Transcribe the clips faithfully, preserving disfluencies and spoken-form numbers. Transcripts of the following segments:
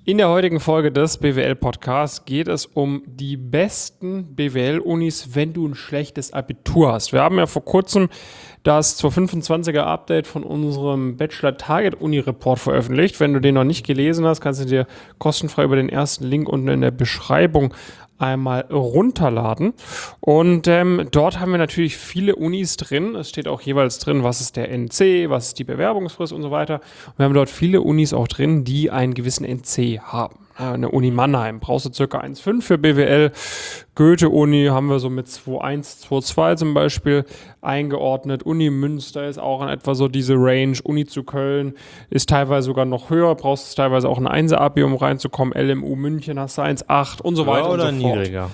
In der heutigen Folge des B W L-Podcasts geht es um die besten B W L-Unis, wenn du ein schlechtes Abitur hast. Wir haben ja vor kurzem das zweitausendfünfundzwanziger Update von unserem Bachelor-Target-Uni-Report veröffentlicht. Wenn du den noch nicht gelesen hast, kannst du dir kostenfrei über den ersten Link unten in der Beschreibung einmal runterladen. Und ähm, dort haben wir natürlich viele Unis drin. Es steht auch jeweils drin, was ist der N C, was ist die Bewerbungsfrist und so weiter. Und wir haben dort viele Unis auch drin, die einen gewissen N C haben. Eine Uni Mannheim brauchst du ca. eins Komma fünf für B W L. Goethe-Uni haben wir so mit zwei Komma eins, zwei Komma zwei zum Beispiel eingeordnet. Uni Münster ist auch in etwa so diese Range. Uni zu Köln ist teilweise sogar noch höher. Brauchst du teilweise auch ein Einser-Abi, um reinzukommen. L M U München hast du eins Komma acht und so weiter oder und so fort. Niedriger?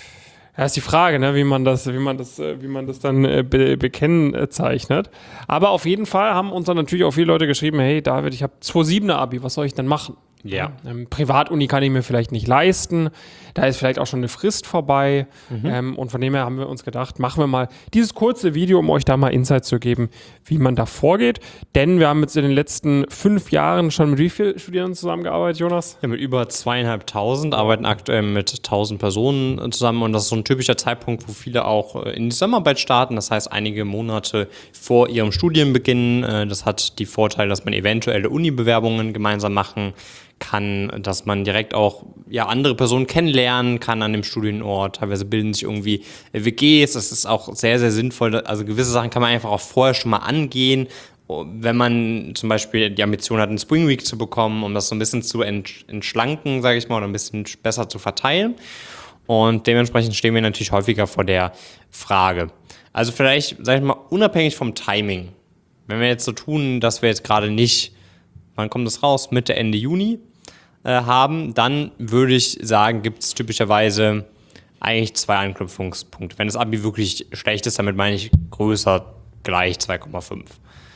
Ja, ist die Frage, ne, wie man das, wie man das, wie man das dann äh, be- bekennzeichnet. Aber auf jeden Fall haben uns dann natürlich auch viele Leute geschrieben, hey David, ich habe zwei Komma siebener Abi, was soll ich denn machen? Ja. Ähm, Privatuni kann ich mir vielleicht nicht leisten. Da ist vielleicht auch schon eine Frist vorbei. Mhm. Ähm, und von dem her haben wir uns gedacht, machen wir mal dieses kurze Video, um euch da mal Insight zu geben, wie man da vorgeht. Denn wir haben jetzt in den letzten fünf Jahren schon mit wie vielen Studierenden zusammengearbeitet, Jonas? Ja, mit über zweieinhalbtausend, arbeiten aktuell mit tausend Personen zusammen. Und das ist so ein typischer Zeitpunkt, wo viele auch in die Zusammenarbeit starten. Das heißt, einige Monate vor ihrem Studienbeginn. Das hat die Vorteile, dass man eventuelle Uni-Bewerbungen gemeinsam machen kann, dass man direkt auch ja, andere Personen kennenlernen kann an dem Studienort. Teilweise bilden sich irgendwie W Gs. Das ist auch sehr, sehr sinnvoll. Also gewisse Sachen kann man einfach auch vorher schon mal angehen, wenn man zum Beispiel die Ambition hat, einen Spring Week zu bekommen, um das so ein bisschen zu entschlanken, sage ich mal, oder ein bisschen besser zu verteilen. Und dementsprechend stehen wir natürlich häufiger vor der Frage. Also vielleicht, sage ich mal, unabhängig vom Timing. Wenn wir jetzt so tun, dass wir jetzt gerade nicht, wann kommt das raus? Mitte, Ende Juni äh, haben, dann würde ich sagen, gibt es typischerweise eigentlich zwei Anknüpfungspunkte. Wenn das Abi wirklich schlecht ist, damit meine ich größer gleich zwei Komma fünf.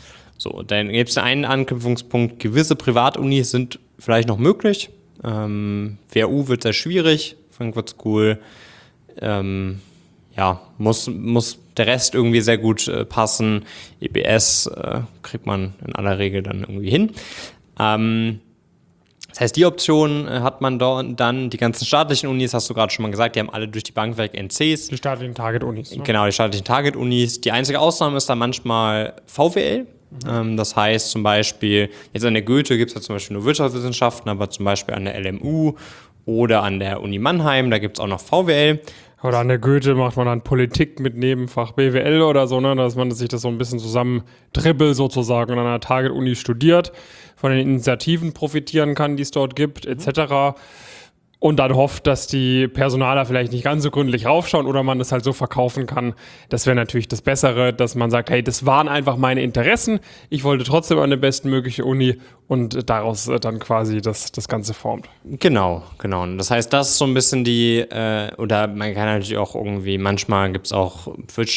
So, dann gibt es einen Anknüpfungspunkt. Gewisse Privatunis sind vielleicht noch möglich. Ähm, W H U wird sehr schwierig. Frankfurt School, ähm, ja, muss, muss der Rest irgendwie sehr gut äh, passen. E B S äh, kriegt man in aller Regel dann irgendwie hin. Ähm, das heißt, die Option äh, hat man da, dann, die ganzen staatlichen Unis, hast du gerade schon mal gesagt, die haben alle durch die Bank weg N Cs. Die staatlichen Target-Unis. Ne? Genau, die staatlichen Target-Unis. Die einzige Ausnahme ist dann manchmal V W L. Mhm. Ähm, das heißt zum Beispiel, jetzt an der Goethe gibt es ja zum Beispiel nur Wirtschaftswissenschaften, aber zum Beispiel an der L M U oder an der Uni Mannheim, da gibt es auch noch V W L. Oder an der Goethe macht man dann Politik mit Nebenfach B W L oder so, ne, dass man sich das so ein bisschen zusammen dribbelt sozusagen und an einer Target-Uni studiert, von den Initiativen profitieren kann, die es dort gibt, et cetera. Und dann hofft, dass die Personaler vielleicht nicht ganz so gründlich raufschauen oder man das halt so verkaufen kann. Das wäre natürlich das Bessere, dass man sagt, hey, das waren einfach meine Interessen. Ich wollte trotzdem an der bestmögliche Uni und daraus dann quasi das, das Ganze formt. Genau, genau. Und das heißt, das ist so ein bisschen die, äh, oder man kann natürlich auch irgendwie, manchmal gibt es auch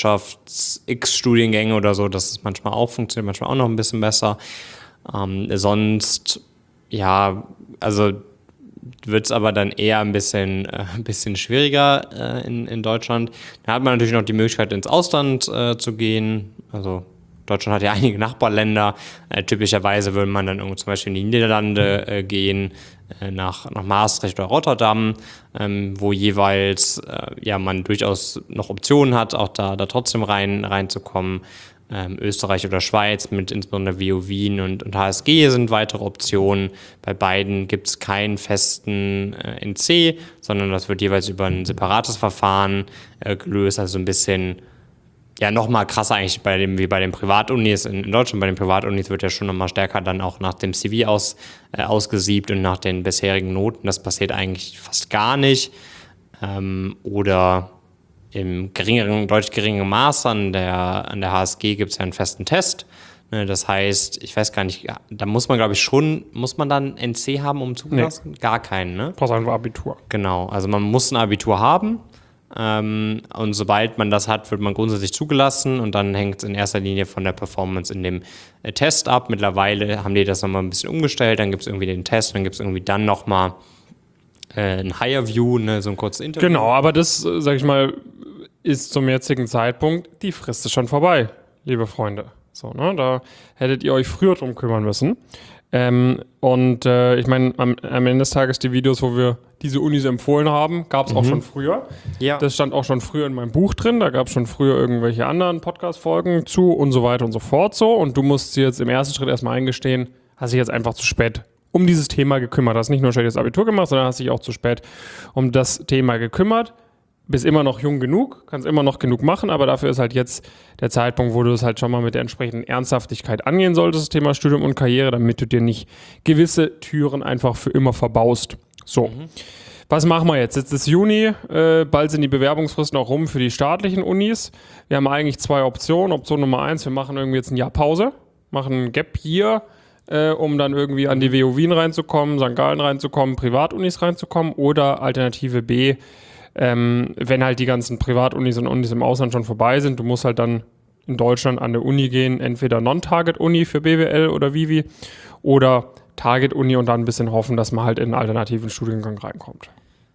Wirtschafts-X-Studiengänge oder so, dass es manchmal auch funktioniert, manchmal auch noch ein bisschen besser. Ähm, sonst, ja, also wird es aber dann eher ein bisschen, äh, ein bisschen schwieriger äh, in, in Deutschland. Da hat man natürlich noch die Möglichkeit, ins Ausland äh, zu gehen. Also Deutschland hat ja einige Nachbarländer. Äh, typischerweise würde man dann irgendwo zum Beispiel in die Niederlande äh, gehen, äh, nach, nach Maastricht oder Rotterdam, ähm, wo jeweils äh, ja, man durchaus noch Optionen hat, auch da, da trotzdem rein, reinzukommen. Ähm, Österreich oder Schweiz mit insbesondere W U Wien und, und H S G sind weitere Optionen. Bei beiden gibt es keinen festen äh, N C, sondern das wird jeweils über ein separates Verfahren äh, gelöst. Also ein bisschen, ja, nochmal krasser eigentlich bei dem, wie bei den Privatunis in, in Deutschland. Bei den Privatunis wird ja schon nochmal stärker dann auch nach dem C V aus, äh, ausgesiebt und nach den bisherigen Noten. Das passiert eigentlich fast gar nicht. Ähm, oder im geringeren, deutlich geringeren Maß an der, an der H S G gibt es ja einen festen Test. Das heißt, ich weiß gar nicht, da muss man, glaube ich, schon, muss man dann N C haben, um zugelassen? Nee. Gar keinen, ne? Brauchst einfach Abitur. Genau, also man muss ein Abitur haben. Ähm, und sobald man das hat, wird man grundsätzlich zugelassen und dann hängt es in erster Linie von der Performance in dem äh, Test ab. Mittlerweile haben die das nochmal ein bisschen umgestellt, dann gibt es irgendwie den Test, dann gibt es irgendwie dann nochmal äh, ein Higher View, ne, so ein kurzes Interview. Genau, aber das, äh, sag ich mal, ist zum jetzigen Zeitpunkt, die Frist ist schon vorbei, liebe Freunde. So, ne, da hättet ihr euch früher drum kümmern müssen. Ähm, und äh, ich meine, am, am Ende des Tages die Videos, wo wir diese Unis empfohlen haben, gab es mhm. auch schon früher. Ja. Das stand auch schon früher in meinem Buch drin. Da gab es schon früher irgendwelche anderen Podcast-Folgen zu und so weiter und so fort. So. Und du musst dir jetzt im ersten Schritt erstmal eingestehen, hast dich jetzt einfach zu spät um dieses Thema gekümmert. Hast nicht nur schlechtes Abitur gemacht, sondern hast dich auch zu spät um das Thema gekümmert. Bist immer noch jung genug, kannst immer noch genug machen, aber dafür ist halt jetzt der Zeitpunkt, wo du es halt schon mal mit der entsprechenden Ernsthaftigkeit angehen solltest, das Thema Studium und Karriere, damit du dir nicht gewisse Türen einfach für immer verbaust. So, mhm. Was machen wir jetzt? Jetzt ist Juni, äh, bald sind die Bewerbungsfristen auch rum für die staatlichen Unis. Wir haben eigentlich zwei Optionen. Option Nummer eins, wir machen irgendwie jetzt ein Jahr Pause, machen ein Gap Year, äh, um dann irgendwie an die W U Wien reinzukommen, Sankt Gallen reinzukommen, Privatunis reinzukommen, oder Alternative B, Ähm, wenn halt die ganzen Privatunis und Unis im Ausland schon vorbei sind, du musst halt dann in Deutschland an eine Uni gehen, entweder Non-Target-Uni für B W L oder Vivi oder Target-Uni und dann ein bisschen hoffen, dass man halt in einen alternativen Studiengang reinkommt.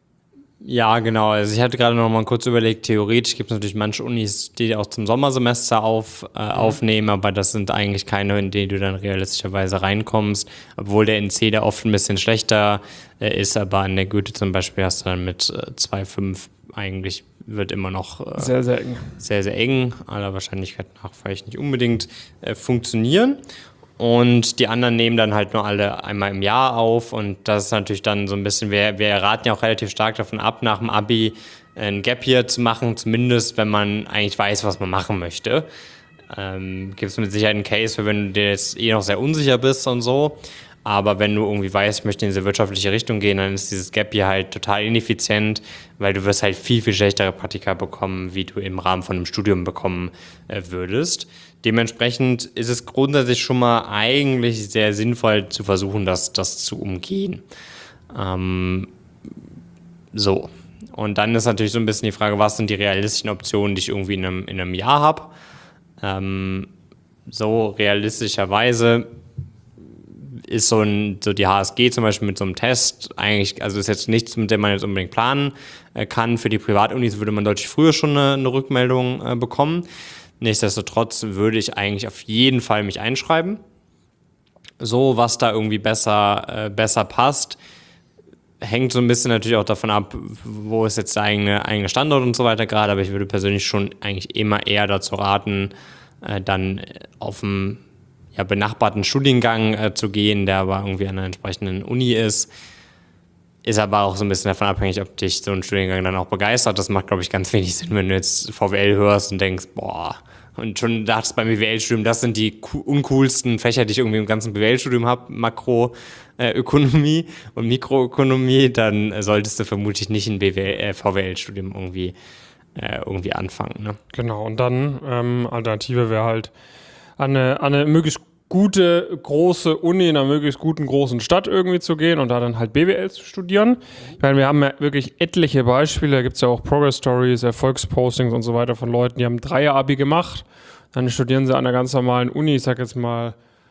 Ja, genau. Also ich hatte gerade noch mal kurz überlegt, theoretisch gibt es natürlich manche Unis, die auch zum Sommersemester auf, äh, aufnehmen, aber das sind eigentlich keine, in denen du dann realistischerweise reinkommst, obwohl der N C da oft ein bisschen schlechter äh, ist, aber an der Goethe zum Beispiel hast du dann mit äh, zwei Komma fünf eigentlich wird immer noch äh, sehr, sehr eng. Sehr, sehr eng, aller Wahrscheinlichkeit nach vielleicht nicht unbedingt äh, funktionieren. Und die anderen nehmen dann halt nur alle einmal im Jahr auf und das ist natürlich dann so ein bisschen, wir, wir raten ja auch relativ stark davon ab, nach dem Abi ein Gap Year zu machen, zumindest wenn man eigentlich weiß, was man machen möchte. Ähm, gibt es mit Sicherheit einen Case, für wenn du dir jetzt eh noch sehr unsicher bist und so, aber wenn du irgendwie weißt, ich möchte in diese wirtschaftliche Richtung gehen, dann ist dieses Gap Year halt total ineffizient, weil du wirst halt viel, viel schlechtere Praktika bekommen, wie du im Rahmen von einem Studium bekommen äh, würdest. Dementsprechend ist es grundsätzlich schon mal eigentlich sehr sinnvoll zu versuchen, das, das zu umgehen. Ähm, so. Und dann ist natürlich so ein bisschen die Frage, was sind die realistischen Optionen, die ich irgendwie in einem, in einem Jahr habe. Ähm, so realistischerweise ist so, ein, so die H S G zum Beispiel mit so einem Test eigentlich, also ist jetzt nichts, mit dem man jetzt unbedingt planen äh, kann. Für die Privatunis würde man deutlich früher schon eine, eine Rückmeldung äh, bekommen. Nichtsdestotrotz würde ich eigentlich auf jeden Fall mich einschreiben. So, was da irgendwie besser, äh, besser passt, hängt so ein bisschen natürlich auch davon ab, wo ist jetzt der eigene, eigene Standort und so weiter gerade, aber ich würde persönlich schon eigentlich immer eher dazu raten, äh, dann auf dem ja, benachbarten Studiengang äh, zu gehen, der aber irgendwie an einer entsprechenden Uni ist. Ist aber auch so ein bisschen davon abhängig, ob dich so ein Studiengang dann auch begeistert. Das macht, glaube ich, ganz wenig Sinn, wenn du jetzt V W L hörst und denkst, boah, und schon dachtest beim B W L-Studium, das sind die uncoolsten Fächer, die ich irgendwie im ganzen B W L-Studium habe, Makroökonomie äh, und Mikroökonomie, dann äh, solltest du vermutlich nicht ein B W L, äh, V W L-Studium irgendwie, äh, irgendwie anfangen. Ne? Genau, und dann ähm, Alternative wäre halt an eine, an eine möglichst gute, große Uni in einer möglichst guten, großen Stadt irgendwie zu gehen und da dann halt B W L zu studieren. Ich meine, wir haben ja wirklich etliche Beispiele, da gibt es ja auch Progress-Stories, Erfolgspostings und so weiter von Leuten, die haben Dreier-Abi gemacht, dann studieren sie an einer ganz normalen Uni, ich sag jetzt mal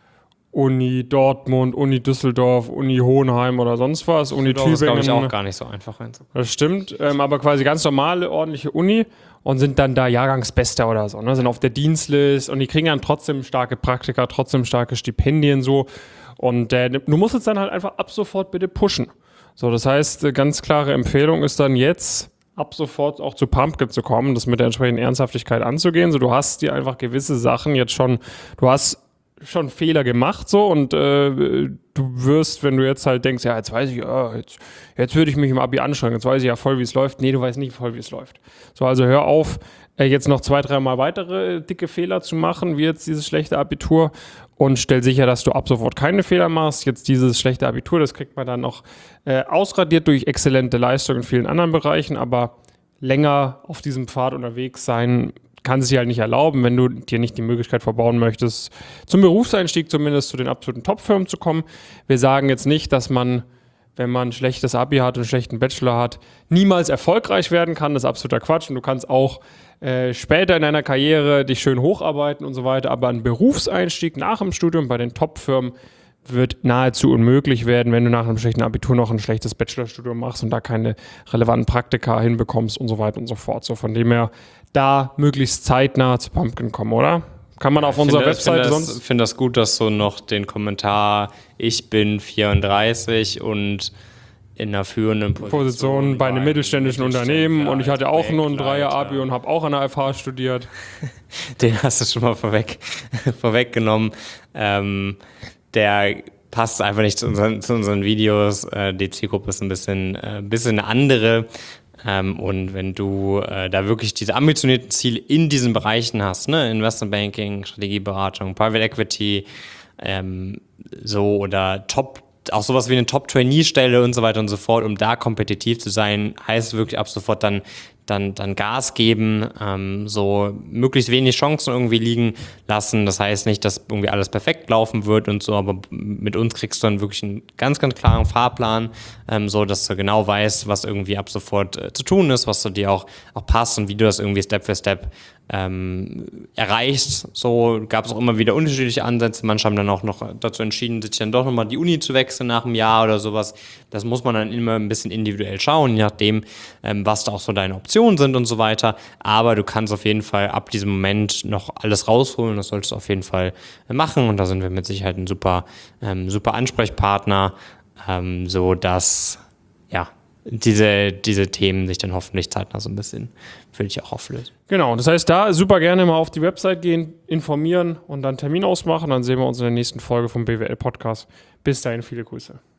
Uni Dortmund, Uni Düsseldorf, Uni Hohenheim oder sonst was, Uni Tübingen. Das ist, glaube ich, auch gar nicht so einfach reinzukommen. Das stimmt, ähm, aber quasi ganz normale, ordentliche Uni und sind dann da Jahrgangsbester oder so, ne? Sind auf der Dienstlist und die kriegen dann trotzdem starke Praktika, trotzdem starke Stipendien so und äh, du musst jetzt dann halt einfach ab sofort bitte pushen. So, das heißt, ganz klare Empfehlung ist dann jetzt ab sofort auch zu Pumpkin zu kommen, das mit der entsprechenden Ernsthaftigkeit anzugehen. So, du hast dir einfach gewisse Sachen jetzt schon, du hast schon Fehler gemacht so und äh, du wirst, wenn du jetzt halt denkst, ja, jetzt weiß ich, ja, jetzt, jetzt würde ich mich im Abi anstrengen, jetzt weiß ich ja voll, wie es läuft. Nee, du weißt nicht voll, wie es läuft. So, also hör auf, äh, jetzt noch zwei, dreimal weitere dicke Fehler zu machen, wie jetzt dieses schlechte Abitur und stell sicher, dass du ab sofort keine Fehler machst. Jetzt dieses schlechte Abitur, das kriegt man dann noch äh, ausradiert durch exzellente Leistung in vielen anderen Bereichen, aber länger auf diesem Pfad unterwegs sein kann es sich halt nicht erlauben, wenn du dir nicht die Möglichkeit verbauen möchtest, zum Berufseinstieg zumindest zu den absoluten Top-Firmen zu kommen. Wir sagen jetzt nicht, dass man, wenn man ein schlechtes Abi hat und einen schlechten Bachelor hat, niemals erfolgreich werden kann. Das ist absoluter Quatsch. Und du kannst auch äh, später in deiner Karriere dich schön hocharbeiten und so weiter. Aber ein Berufseinstieg nach dem Studium bei den Top-Firmen wird nahezu unmöglich werden, wenn du nach einem schlechten Abitur noch ein schlechtes Bachelorstudium machst und da keine relevanten Praktika hinbekommst und so weiter und so fort. So von dem her da möglichst zeitnah zu Pumpkin kommen, oder? kann man auf unserer Webseite sonst... Ich sonst... finde das gut, dass du noch den Kommentar, ich bin vierunddreißig und in einer führenden Position, Position bei einem mittelständischen Unternehmen und ich hatte auch nur ein Dreier-Abi und habe auch an der F H studiert. Den hast du schon mal vorweg, vorweggenommen. Ähm, der passt einfach nicht zu unseren, zu unseren Videos. Äh, die Zielgruppe ist ein bisschen, äh, bisschen eine andere. Ähm, und wenn du äh, da wirklich diese ambitionierten Ziele in diesen Bereichen hast, ne, Investment Banking, Strategieberatung, Private Equity, ähm, so oder Top, auch sowas wie eine Top-Trainee-Stelle und so weiter und so fort, um da kompetitiv zu sein, heißt wirklich ab sofort dann dann, dann Gas geben, ähm, so möglichst wenig Chancen irgendwie liegen lassen. Das heißt nicht, dass irgendwie alles perfekt laufen wird und so, aber mit uns kriegst du dann wirklich einen ganz, ganz klaren Fahrplan, ähm, so dass du genau weißt, was irgendwie ab sofort äh, zu tun ist, was zu dir auch, auch passt und wie du das irgendwie Step für Step ähm, erreichst. So gab es auch immer wieder unterschiedliche Ansätze. Manche haben dann auch noch dazu entschieden, sich dann doch nochmal die Uni zu wechseln nach einem Jahr oder sowas. Das muss man dann immer ein bisschen individuell schauen, je nachdem, ähm, was da auch so deine Optionen sind und so weiter. Aber du kannst auf jeden Fall ab diesem Moment noch alles rausholen. Das solltest du auf jeden Fall machen. Und da sind wir mit Sicherheit ein super, ähm, super Ansprechpartner, ähm, so dass, ja, diese, diese Themen sich dann hoffentlich zeitnah so ein bisschen für dich auch auflösen. Genau, das heißt, da super gerne mal auf die Website gehen, informieren und dann Termin ausmachen. Dann sehen wir uns in der nächsten Folge vom B W L-Podcast. Bis dahin, viele Grüße.